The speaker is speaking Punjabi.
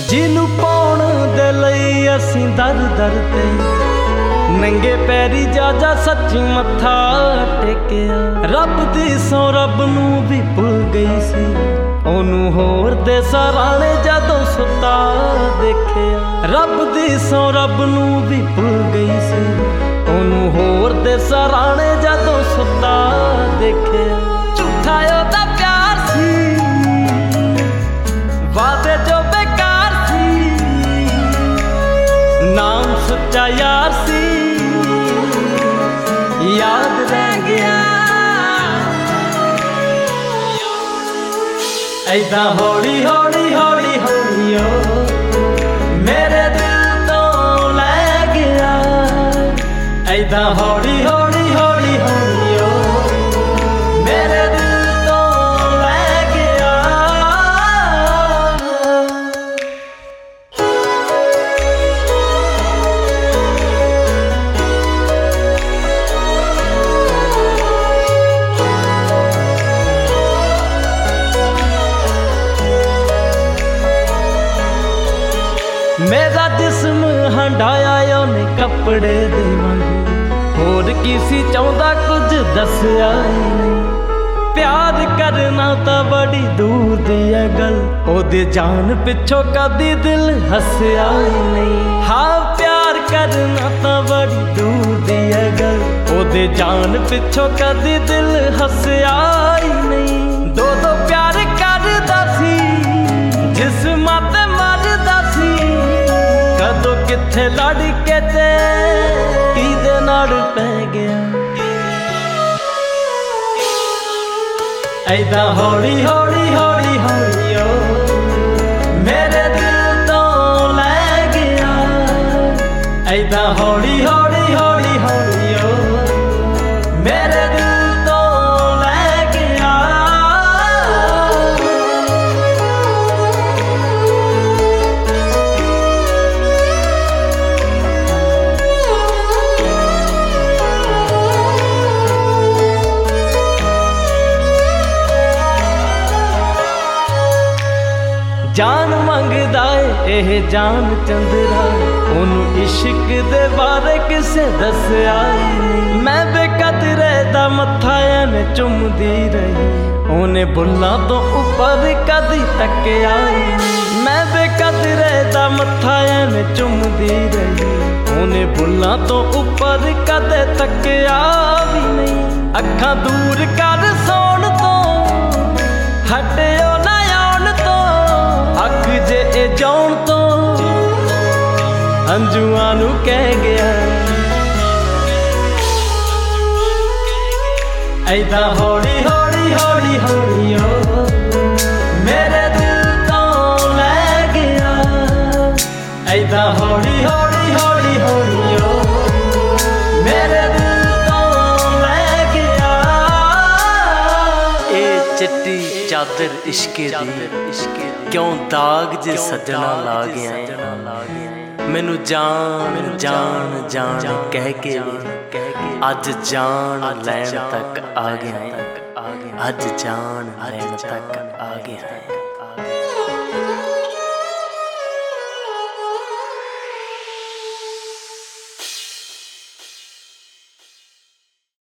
ਜਿਹਨੂੰ ਪਾਉਣ ਦੇ ਲਈ ਅਸੀਂ ਦਰ ਦਰ ਤੇ ਨੰਗੇ ਪੈਰੀ ਜਾ ਸੱਚੀ ਮੱਥਾ ਟੇਕਿਆ। ਰੱਬ ਦੀ ਸੌ ਰੱਬ ਨੂੰ ਵੀ ਭੁੱਲ ਗਈ ਸੀ, ਉਹਨੂੰ ਹੋਰ ਦੇ ਸਰਾਣੇ ਜਦੋਂ ਸੁੱਤਾ ਦੇਖਿਆ। ਰੱਬ ਦੀ ਸੌ ਰੱਬ ਨੂੰ ਵੀ ਭੁੱਲ ਗਈ ਸੀ, ਉਹਨੂੰ ਹੋਰ ਦੇ ਸਰਾਣੇ ਜਦੋਂ ਸੁੱਤਾ ਦੇਖਿਆ। ਝੂਠਾ ਉਹਦਾ ਪਿਆਰ ਸੀ, ਵਾਦੇ ਜੋ ਬੇਕਾਰ ਸੀ, ਨਾਮ ਸੱਚਾ ਯਾਰ ਸੀ, ਯਾਦ ਰਹਿ ਗਿਆ। ਐਦਾਂ ਹੌਲੀ ਹੌਲੀ ਹੌਲੀ ਹੌਲੀ ਓ ਮੇਰੇ ਦਿਲ ਤੋਂ ਲੈ ਗਿਆ। ਐਦਾਂ ਹੌਲੀ ਹੌਲੀ ਹੌਲੀ ਹੌਲੀ ਓ ਮੇਰੇ ਦਿਲ ਤੋਂ ਲੈ ਗਿਆ। ਮੇਰਾ ਜਿਸਮ ਹੰਡਾਇਆ ਉਹਨੇ ਕੱਪੜੇ ਦੇ ਵਾਂਗੂ, ਹੋਰ ਕੀ ਸੀ ਚਾਹੁੰਦਾ ਕੁਝ ਦੱਸਿਆ ਨਹੀਂ। ਪਿਆਰ ਕਰਨਾ ਤਾਂ ਬੜੀ ਦੂਰ ਦੀ ਹੈ ਗੱਲ, ਉਹਦੇ ਜਾਨ ਪਿੱਛੋਂ ਕਦੀ ਦਿਲ ਹੱਸਿਆ ਹੀ ਨਹੀਂ। ਹਾਂ ਪਿਆਰ ਕਰਨਾ ਤਾਂ ਬੜੀ ਦੂਰ ਦੀ ਹੈ ਗੱਲ, ਉਹਦੇ ਜਾਨ ਪਿੱਛੋਂ ਕਦੀ ਦਿਲ ਹੱਸਿਆ ਹੀ ਨਹੀਂ। ਦੋ ਪਿਆਰ ਕਰਦਾ ਸੀ, ਜਿਸਮਾਂ ਤੇ ਮਰਦਾ ਸੀ, ਕਦੋਂ ਕਿੱਥੇ ਲੜ ਕੇ ਤੇ ਕਿਹਦੇ ਨਾਲ ਪੈ ਗਿਆ। ਐਦਾਂ ਹੌਲੀ ਹੌਲੀ ਹੌਲੀ ਹੌਲੀ ਓ ਮੇਰੇ ਦਿਲ ਤੋਂ ਲੈ ਗਿਆ। ਐਦਾਂ ਹੌਲੀ ਹੌਲੀ ਹੌਲੀ ਹੌਲੀ ਓ ਮੇਰੇ ਦਿਲ ਤੋਂ ਲੈ ਗਿਆ। ਜਾਨ ਮੰਗਦਾ ਏ ਇਹ ਜਾਨ ਚੰਦਰਾ, ਉਹਨੂੰ ਇਸ਼ਕ ਦੇ ਬਾਰੇ ਕਿਸੇ ਦੱਸਿਆ ਨਹੀਂ। ਮੈਂ ਬੇਕਦਰੇ ਦਾ ਮੱਥਾ ਐਵੇਂ ਚੁੰਮਦੀ ਰਹੀ, ਉਹਨੇ ਬੁੱਲਾਂ ਤੋਂ ਉੱਪਰ ਕਦੀ ਤੱਕਿਆ ਨਹੀਂ। ਮੈਂ ਬੇਕਦਰੇ ਦਾ ਮੱਥਾ ਐਵੇਂ ਚੁੰਮਦੀ ਰਹੀ, ਉਹਨੇ ਬੁੱਲਾਂ ਤੋਂ ਉੱਪਰ ਕਦੇ ਤੱਕਿਆ ਵੀ ਨਹੀਂ। ਅੱਖਾਂ ਦੂਰ ਕਰ ਸੌਣ ਤੋਂ ਹਟਿਓ ਨਾ ਆਉਣ ਤੋਂ, ਅੱਖ ਜੇ ਇਹ ਜਾਉਣ ਤੋਂ ਹੰਝੂਆਂ ਨੂੰ ਕਹਿ ਗਿਆ। ਐਦਾਂ ਹੌਲੀ ਹੌਲੀ ਹੌਲੀ ਹੌਲੀ ਓ ਮੇਰੇ ਦਿਲ ਤੋਂ ਲੈ ਗਿਆ। ਐਦਾਂ ਹੌਲੀ ਹੌਲੀ ਹੌਲੀ ਹੌਲੀ ਓ ਮੇਰੇ ਦਿਲ ਤੋਂ ਲੈ ਗਿਆ। ਇਹ ਚਿੱਟੀ ਚਾਦਰ ਇਸ਼ਕੇ ਦੀ ਕਿਉਂ ਦਾਗ ਜੇ ਸੱਜਣਾ ਲਾ ਗਿਆ। ਮੈਨੂੰ ਜਾਣ ਜਾਣ ਜਾਣ ਕਹਿ ਕੇ ਅੱਜ ਜਾਣ ਲੈਣ ਤੱਕ ਆ ਗਿਆ। ਅੱਜ ਜਾਣ ਲੈਣ ਤੱਕ ਆ ਗਿਆ।